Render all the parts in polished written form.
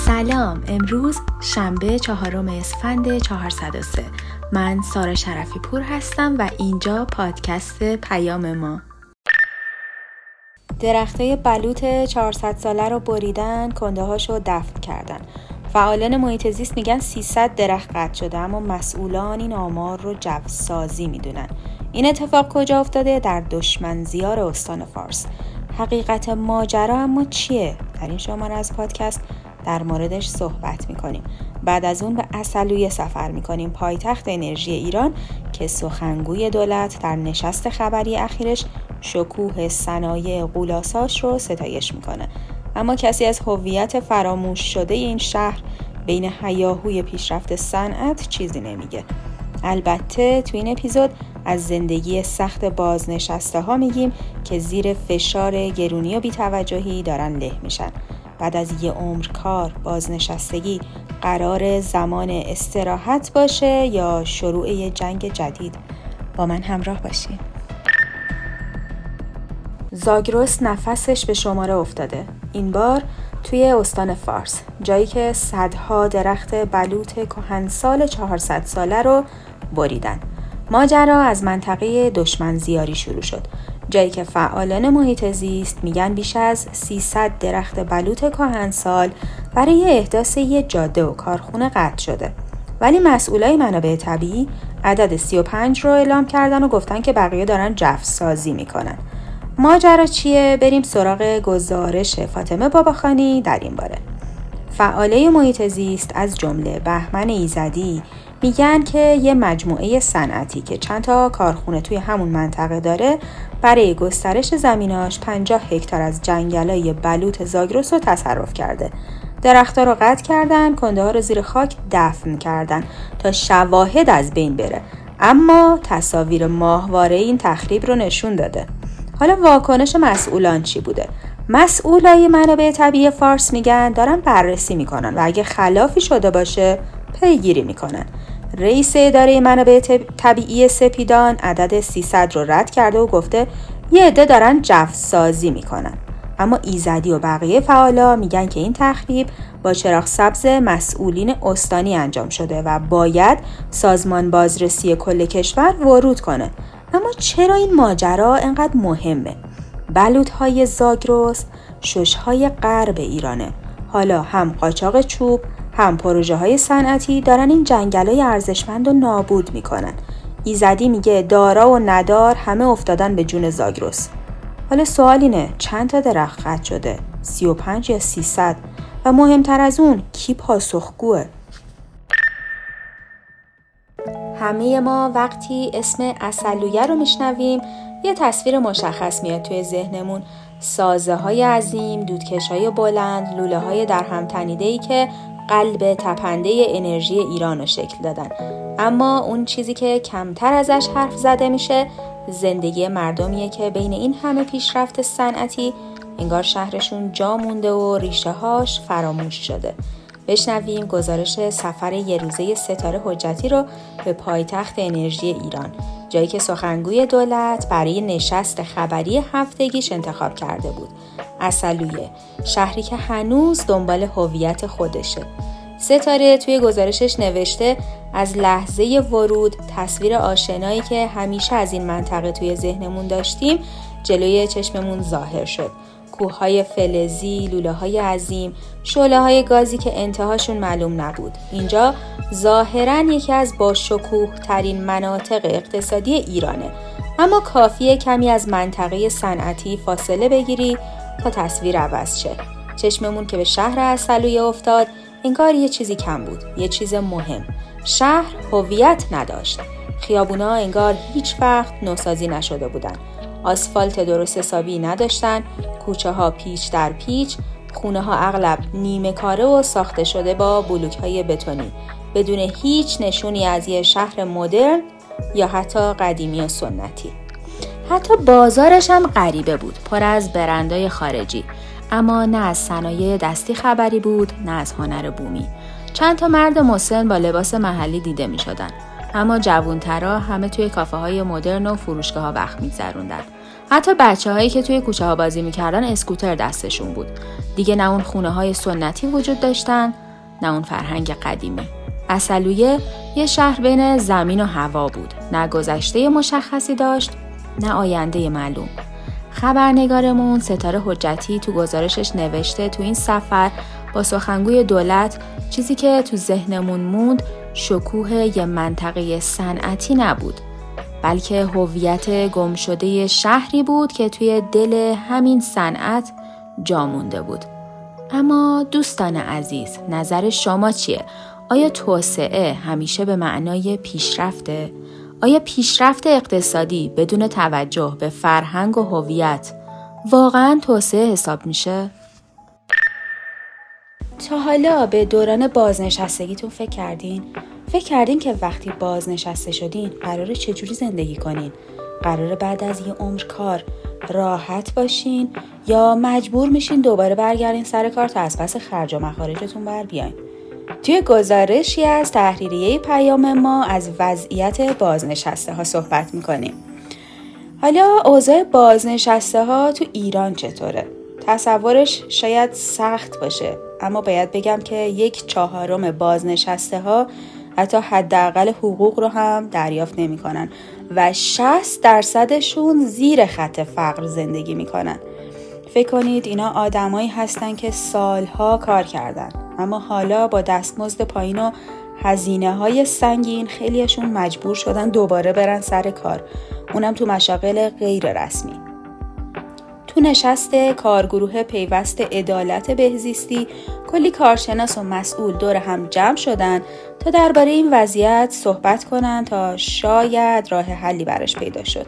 سلام، امروز شنبه 4 اسفند 403. من سارا شرفی پور هستم و اینجا پادکست پیام ما. درختای بلوط 400 ساله رو بریدن، کنده هاشو دفن کردن. فعالان محیط زیست میگن 300 درخت قطع شده، اما مسئولان این آمار رو جوسازی میدونن. این اتفاق کجا افتاده؟ در دشمنزیار استان فارس. حقیقت ماجرا اما چیه؟ در این شماره از پادکست در موردش صحبت میکنیم. بعد از اون به عسلویه سفر میکنیم، پایتخت انرژی ایران که سخنگوی دولت در نشست خبری اخیرش شکوه صنایع غولاساش رو ستایش میکنه. اما کسی از هویت فراموش شده این شهر بین هیاهوی پیشرفت صنعت چیزی نمیگه. البته تو این اپیزود از زندگی سخت بازنشسته ها میگیم که زیر فشار گرونی و بی‌توجهی دارن له میشن. بعد از یه عمر کار، بازنشستگی قرار زمان استراحت باشه یا شروع یه جنگ جدید؟ با من همراه باشین. زاگرس نفسش به شماره افتاده. این بار توی استان فارس، جایی که صدها درخت بلوط کهنسال 400 ساله رو بریدن. ماجرا از منطقه دشمنزیاری شروع شد، جایی که فعالان محیط زیست میگن بیش از 300 درخت بلوط کهنسال برای احداث یه جاده و کارخونه قطع شده. ولی مسئولای منابع طبیعی عدد 35 رو اعلام کردن و گفتن که بقیه دارن جفسازی میکنن. ماجرا چیه؟ بریم سراغ گزارش فاطمه باباخانی در این باره. فعاله محیط زیست از جمله بهمن ایزدی میگن که یه مجموعه صنعتی که چند تا کارخونه توی همون منطقه داره برای گسترش زمیناش 50 هکتار از جنگلای بلوط زاگرس رو تصرف کرده. درخت‌ها رو قطع کردن، کنده ها رو زیر خاک دفن کردن تا شواهد از بین بره. اما تصاویر ماهواره این تخریب رو نشون داده. حالا واکنش مسئولان چی بوده؟ مسئولای منابع طبیعی فارس میگن دارن بررسی میکنن و اگه خلافی شده باشه پیگیری میکنن. رئیس اداره منابع طبیعی سپیدان عدد 300 رو رد کرده و گفته یه عده دارن جفسازی میکنن. اما ایزدی و بقیه فعالا میگن که این تخریب با چراغ سبز مسئولین استانی انجام شده و باید سازمان بازرسی کل کشور ورود کنه. اما چرا این ماجرا انقدر مهمه؟ بلوط‌های زاگرس شش‌های غرب ایرانه. حالا هم قاچاق چوب هم پروژه‌های صنعتی دارن این جنگل‌های ارزشمند رو نابود میکنن. ایزدی میگه دارا و ندار همه افتادن به جون زاگرس. حالا سوال اینه چند تا درخت قطع شده؟ 35 یا 300؟ و مهمتر از اون کی پاسخگوه؟ همه ما وقتی اسم عسلویه رو میشنویم یه تصویر مشخص میاد توی ذهنمون. سازه های عظیم، دودکش های بلند، لوله های در هم تنیده‌ای که قلب تپنده انرژی ایران رو شکل دادن. اما اون چیزی که کمتر ازش حرف زده میشه زندگی مردمیه که بین این همه پیشرفت صنعتی انگار شهرشون جا مونده و ریشه هاش فراموش شده. بشنویم گزارش سفر یه روزه ستاره حجتی رو به پایتخت انرژی ایران، جایی که سخنگوی دولت برای نشست خبری هفتگیش انتخاب کرده بود. عسلویه، شهری که هنوز دنبال هویت خودشه. ستاره توی گزارشش نوشته از لحظه ورود تصویر آشنایی که همیشه از این منطقه توی ذهنمون داشتیم جلوی چشممون ظاهر شد. کوههای فلزی، لوله‌های عظیم، شعله‌های گازی که انتهاشون معلوم نبود. اینجا ظاهراً یکی از باشکوه ترین مناطق اقتصادی ایرانه. اما کافیه کمی از منطقه صنعتی فاصله بگیری تا تصویر عوض شه. چشممون که به شهر عسلویه افتاد انگار یه چیزی کم بود، یه چیز مهم. شهر هویت نداشت. خیابونا انگار هیچ وقت نوسازی نشده بودن. آسفالت درست حسابی نداشتن، کوچه ها پیچ در پیچ، خونه ها اغلب نیمه کاره و ساخته شده با بلوک های بتونی، بدون هیچ نشونی از یه شهر مدرن یا حتی قدیمی و سنتی. حتی بازارش هم غریبه بود، پر از برندهای خارجی، اما نه از صنایع دستی خبری بود، نه از هنر بومی. چند تا مرد مسن با لباس محلی دیده می شدن. اما جوانترا همه توی کافه های مدرن و فروشگاه ها وقت می‌گذروندن. حتی بچه‌هایی که توی کوچه‌ها بازی می‌کردن اسکوتر دستشون بود. دیگه نه اون خونه‌های سنتی وجود داشتن، نه اون فرهنگ قدیمی. عسلویه یه شهر بین زمین و هوا بود. نه گذشته مشخصی داشت، نه آینده معلوم. خبرنگارمون ستاره حجتی تو گزارشش نوشته تو این سفر با سخنگوی دولت چیزی که تو ذهنمون موند شکوه یه منطقه صنعتی نبود، بلکه هویت گمشده شهری بود که توی دل همین صنعت جا مونده بود. اما دوستان عزیز، نظر شما چیه؟ آیا توسعه همیشه به معنای پیشرفته؟ آیا پیشرفت اقتصادی بدون توجه به فرهنگ و هویت واقعاً توسعه حساب میشه؟ تا حالا به دوران بازنشستگیتون فکر کردین؟ فکر کردین که وقتی بازنشسته شدین قراره چجوری زندگی کنین؟ قراره بعد از یه عمر کار راحت باشین یا مجبور میشین دوباره برگردین سر کار تا از پس خرج و مخارجتون بر بیاین؟ توی گزارشی از تحریریه پیام ما از وضعیت بازنشسته ها صحبت میکنیم. حالا اوضاع بازنشسته ها تو ایران چطوره؟ تصورش شاید سخت باشه، اما باید بگم که 1/4 بازنشسته ها حتی حداقل حقوق رو هم دریافت نمی کنن و 60% زیر خط فقر زندگی می کنن. فکر کنید اینا آدمایی هستن که سالها کار کردن، اما حالا با دستمزد پایین و هزینه‌های سنگین خیلیشون مجبور شدن دوباره برن سر کار، اونم تو مشاغل غیر رسمی. تو نشست کارگروه پیوست عدالت بهزیستی کلی کارشناس و مسئول دور هم جمع شدن تا درباره این وضعیت صحبت کنن تا شاید راه حلی براش پیدا شد.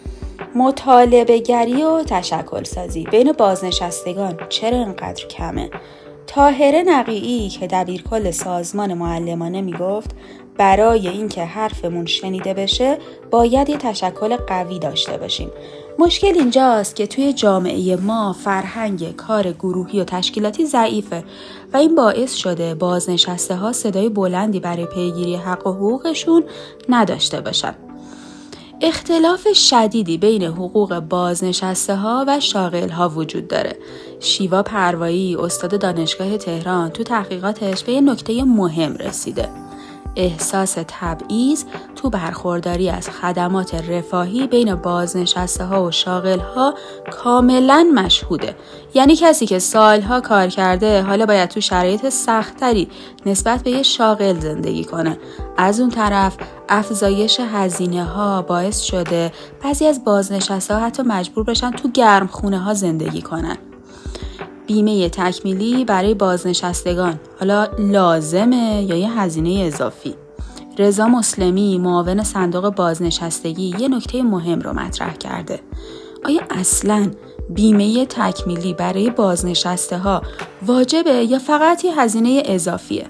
مطالبه گری و تشکل سازی بین بازنشستگان چرا اینقدر کمه؟ طاهره نقیعی که دبیرکل سازمان معلمانه میگفت برای اینکه حرفمون شنیده بشه باید یه تشکل قوی داشته باشیم. مشکل اینجاست که توی جامعه ما فرهنگ کار گروهی و تشکیلاتی ضعیفه و این باعث شده بازنشسته ها صدای بلندی برای پیگیری حق و حقوقشون نداشته باشن. اختلاف شدیدی بین حقوق بازنشسته ها و شاغل ها وجود داره. شیوا پروایی استاد دانشگاه تهران تو تحقیقاتش به یه نکته مهم رسیده. احساس تبعیض تو برخورداری از خدمات رفاهی بین بازنشسته ها و شاغل ها کاملا مشهوده. یعنی کسی که سالها کار کرده حالا باید تو شرایط سخت‌تری نسبت به یه شاغل زندگی کنه. از اون طرف افزایش هزینه ها باعث شده بعضی از بازنشسته ها حتی مجبور بشن تو گرم خونه ها زندگی کنن. بیمه تکمیلی برای بازنشستگان حالا لازمه یا یه هزینه اضافی؟ رضا مسلمی معاون صندوق بازنشستگی یه نکته مهم رو مطرح کرده. آیا اصلاً بیمه تکمیلی برای بازنشسته ها واجبه یا فقط یه هزینه اضافیه؟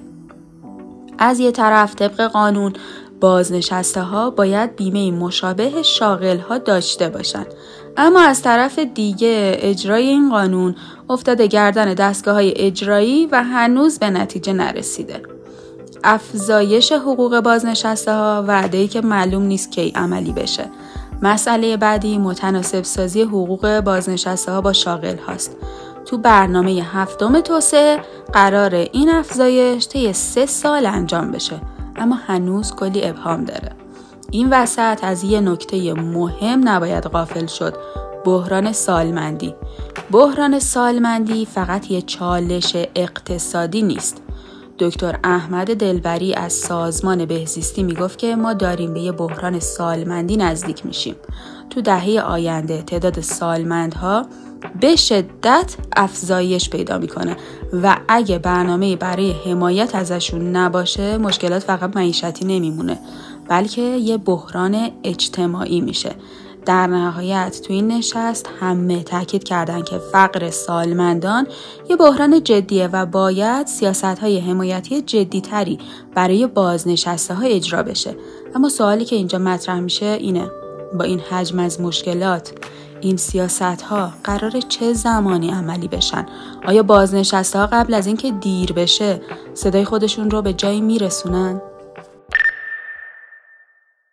از یه طرف طبق قانون بازنشسته ها باید بیمه مشابه شاغل ها داشته باشن، اما از طرف دیگه اجرای این قانون افتاده گردن دستگاه‌های اجرایی و هنوز به نتیجه نرسیده. افزایش حقوق بازنشسته ها وعده‌ای که معلوم نیست کی عملی بشه. مسئله بعدی متناسب سازی حقوق بازنشسته ها با شاغل هاست. تو برنامه 7 توسعه قرار این افزایش طی 3 سال انجام بشه، اما هنوز کلی ابهام داره. این وسط از یه نکته مهم نباید غافل شد: بحران سالمندی. بحران سالمندی فقط یه چالش اقتصادی نیست. دکتر احمد دلبری از سازمان بهزیستی میگفت که ما داریم به یه بحران سالمندی نزدیک میشیم. تو دهه آینده تعداد سالمندها به شدت افزایش پیدا میکنه و اگه برنامه برای حمایت ازشون نباشه مشکلات فقط معیشتی نمیمونه، بلکه یه بحران اجتماعی میشه. در نهایت تو این نشست همه تاکید کردن که فقر سالمندان یه بحران جدیه و باید سیاست‌های حمایتی جدی‌تری برای بازنشسته ها اجرا بشه. اما سوالی که اینجا مطرح میشه اینه: با این حجم از مشکلات این سیاست‌ها قراره چه زمانی عملی بشن؟ آیا بازنشسته ها قبل از اینکه دیر بشه صدای خودشون رو به جایی میرسونن؟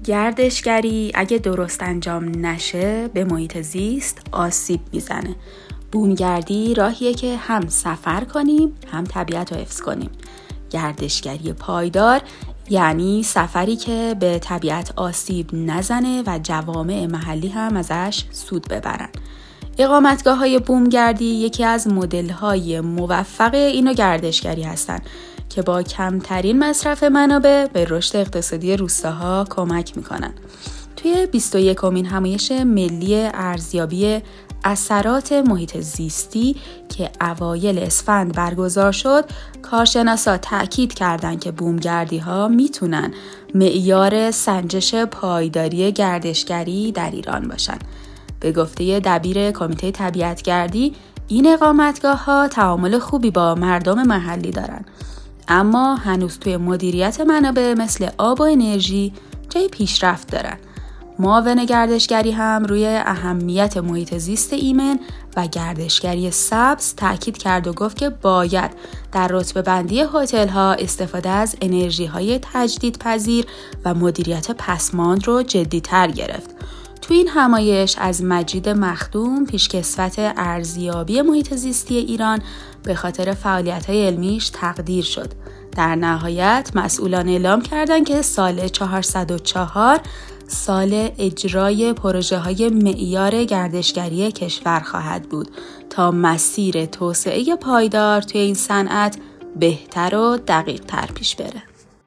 گردشگری اگه درست انجام نشه به محیط زیست آسیب میزنه. بومگردی راهیه که هم سفر کنیم هم طبیعت رو حفظ کنیم. گردشگری پایدار یعنی سفری که به طبیعت آسیب نزنه و جوامع محلی هم ازش سود ببرن. اقامتگاه‌های بومگردی یکی از مدل‌های موفق اینو گردشگری هستن که با کمترین مصرف منابع به رشد اقتصادی روستاها کمک میکنن. توی 21مین همایش ملی ارزیابی اثرات محیط زیستی که اوایل اسفند برگزار شد، کارشناسا تأکید کردند که بومگردی‌ها میتونن معیار سنجش پایداری گردشگری در ایران باشن. به گفته دبیر کمیته طبیعتگردی، این اقامتگاه‌ها تعامل خوبی با مردم محلی دارن، اما هنوز توی مدیریت منابع مثل آب و انرژی جای پیشرفت دارن. معاون گردشگری هم روی اهمیت محیط زیست ایمن و گردشگری سبز تأکید کرد و گفت که باید در رتبه بندی هتل‌ها استفاده از انرژی‌های تجدیدپذیر و مدیریت پسماند رو جدی‌تر گرفت. تو این همایش از مجید مخدوم پیشکسوت ارزیابی محیط زیستی ایران به خاطر فعالیت‌های علمیش تقدیر شد. در نهایت مسئولان اعلام کردند که سال 404 سال اجرای پروژه‌های معیار گردشگری کشور خواهد بود تا مسیر توسعه پایدار توی این صنعت بهتر و دقیق‌تر پیش بره.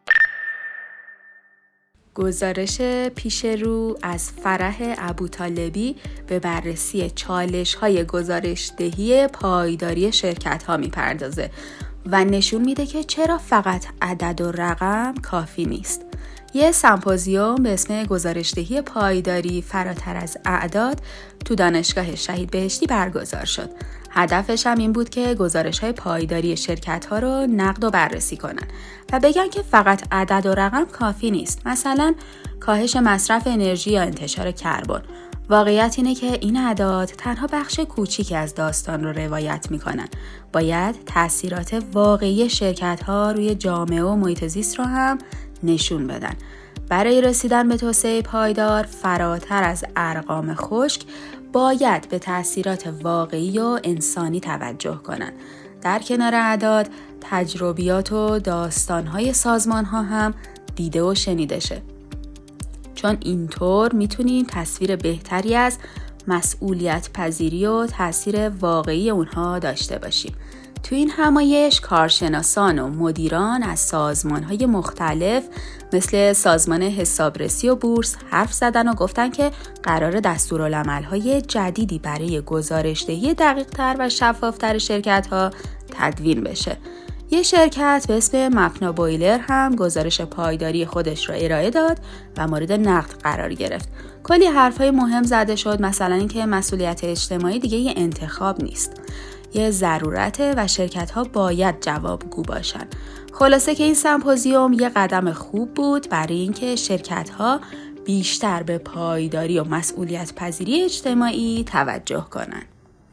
گزارش پیش رو از فرح ابوطالبی به بررسی چالش‌های گزارش‌دهی پایداری شرکت‌ها می‌پردازه و نشون میده که چرا فقط عدد و رقم کافی نیست. یه سمپوزیوم به اسم گزارش‌دهی پایداری فراتر از اعداد تو دانشگاه شهید بهشتی برگزار شد. هدفش هم این بود که گزارش‌های پایداری شرکت‌ها رو نقد و بررسی کنن و بگن که فقط عدد و رقم کافی نیست. مثلا کاهش مصرف انرژی یا انتشار کربن. واقعیت اینه که این اعداد تنها بخش کوچیکی از داستان رو روایت می‌کنن. باید تأثیرات واقعی شرکت‌ها روی جامعه و محیط زیست رو هم نشون بدن. برای رسیدن به توسعه پایدار فراتر از ارقام خشک باید به تأثیرات واقعی و انسانی توجه کنن. در کنار اعداد، تجربیات و داستان‌های سازمان‌ها هم دیده و شنیده شه. چون اینطور میتونیم تصویر بهتری از مسئولیت پذیری و تأثیر واقعی اونها داشته باشیم. تو این همایش کارشناسان و مدیران از سازمان‌های مختلف مثل سازمان حسابرسی و بورس حرف زدن و گفتن که قرار دستورالعمل‌های جدیدی برای گزارش‌دهی دقیق‌تر و شفاف‌تر شرکت‌ها تدوین بشه. یه شرکت به اسم مپنا بویلر هم گزارش پایداری خودش را ارائه داد و مورد نقد قرار گرفت. کلی حرف‌های مهم زده شد، مثلا اینکه مسئولیت اجتماعی دیگه یه انتخاب نیست، یه ضرورته و شرکت‌ها باید جوابگو باشن. خلاصه که این سمپوزیوم یه قدم خوب بود برای اینکه شرکت‌ها بیشتر به پایداری و مسئولیت پذیری اجتماعی توجه کنن.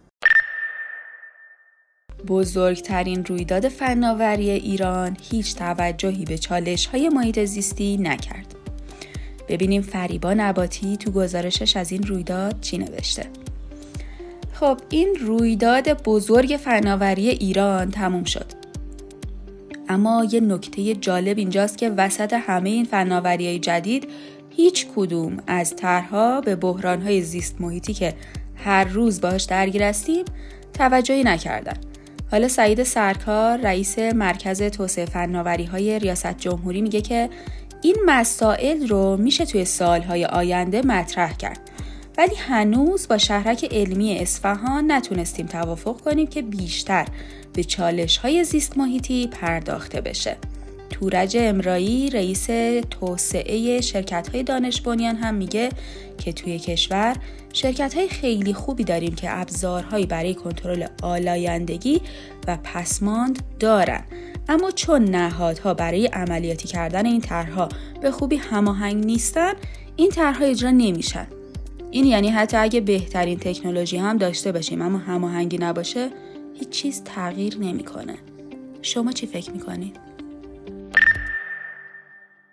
بزرگترین رویداد فناوری ایران هیچ توجهی به چالش‌های محیط زیستی نکرد. ببینیم فریبا نباتی تو گزارشش از این رویداد چی نوشته. خب این رویداد بزرگ فناوری ایران تموم شد. اما یه نکته جالب اینجاست که وسط همه این فناوری‌های جدید هیچ کدوم از طرح‌ها به بحران‌های زیست محیطی که هر روز باهاش درگیر هستیم توجهی نکردن. حالا سعید سرکار رئیس مرکز توسعه فناوری‌های ریاست جمهوری میگه که این مسائل رو میشه توی سال‌های آینده مطرح کرد. ولی هنوز با شهرک علمی اصفهان نتونستیم توافق کنیم که بیشتر به چالش‌های زیست محیطی پرداخته بشه. تورج امرایی رئیس توسعه شرکت‌های دانش بنیان هم میگه که توی کشور شرکت‌های خیلی خوبی داریم که ابزارهایی برای کنترل آلایندگی و پسماند دارن، اما چون نهادها برای عملیاتی کردن این طرح‌ها به خوبی هماهنگ نیستن، این طرح‌ها اجرا نمیشن. این یعنی حتی اگه بهترین تکنولوژی هم داشته باشیم اما هماهنگی نباشه، هیچ چیز تغییر نمیکنه. شما چی فکر میکنید؟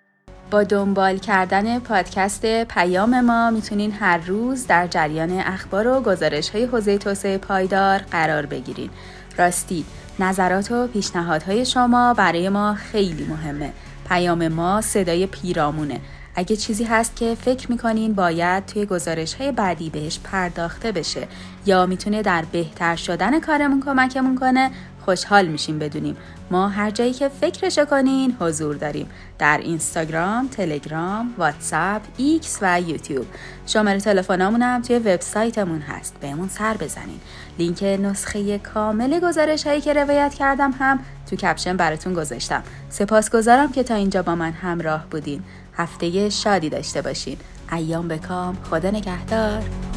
با دنبال کردن پادکست پیام ما میتونین هر روز در جریان اخبار و گزارش‌های حوزه توسعه پایدار قرار بگیرین. راستی نظرات و پیشنهادهای شما برای ما خیلی مهمه. پیام ما صدای پیرامونه. اگه چیزی هست که فکر میکنین باید توی گزارش‌های بعدی بهش پرداخته بشه یا میتونه در بهتر شدن کارمون کمکمون کنه، خوشحال میشیم بدونیم. ما هر جایی که فکرشو کنین حضور داریم. در اینستاگرام، تلگرام، واتساپ، ایکس و یوتیوب. شماره تلفنمون هم توی وبسایتمون هست. بهمون سر بزنین. لینک نسخه کامل گزارش‌هایی که روایت کردم هم تو کپشن براتون گذاشتم. سپاسگزارم که تا اینجا با من همراه بودین. هفته شادی داشته باشین. ایام بکام. خدا نگهدار.